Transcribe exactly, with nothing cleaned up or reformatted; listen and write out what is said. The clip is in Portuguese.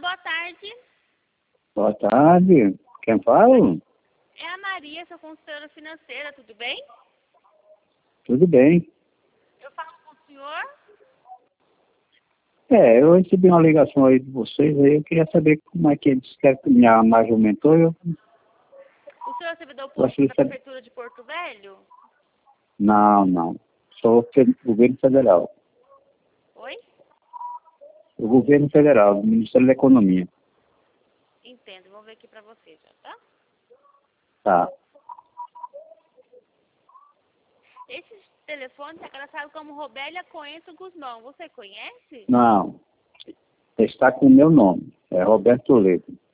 boa tarde. Boa tarde. Quem fala? É a Maria, sua consultora financeira, tudo bem? Tudo bem. Eu falo com o senhor? É, eu recebi uma ligação aí de vocês, aí eu queria saber como é que eles querem que minha margem aumentou. Eu, O senhor é servidor eu público achei da que... Prefeitura de Porto Velho? Não, não. Sou fe- governo federal. Oi? O governo federal, do Ministério da Economia. Entendo, vou ver aqui pra você já, tá? Tá. Esse telefone está cadastrado como Robélia Coentro Guzmão. Você conhece? Não. Está com o meu nome. É Roberto Toledo.